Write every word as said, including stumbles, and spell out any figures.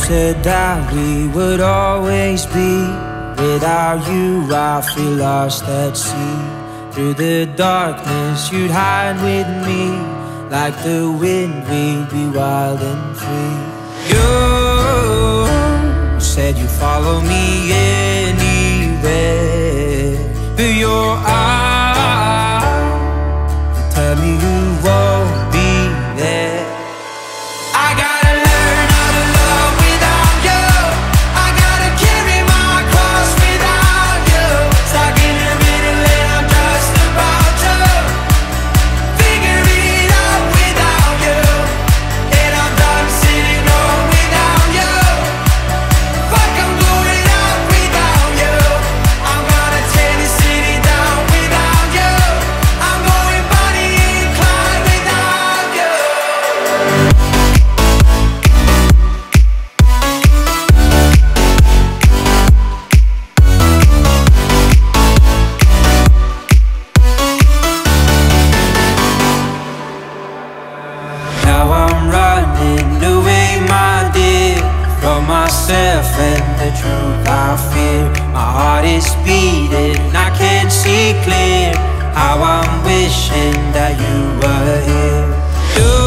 said that we would always be. Without you I feel lost at sea. Through the darkness you'd hide with me. Like the wind we'd be wild and free. You said you'd follow me anywhere. But your eyes tell me you won't be there. I gotta learn how to love without you. I gotta carry my cross without you. Stuck in the middle and I'm just about to figure it out without you. And I'm done sitting home without you. Fuck, I'm going out without you. I'm gonna tear this city down without you. I'm going Bonnie and Clyde without you. Now I'm running away, my dear, from myself and the truth I fear. My heart is beating, I can't see clear. How I'm wishing that you were here. You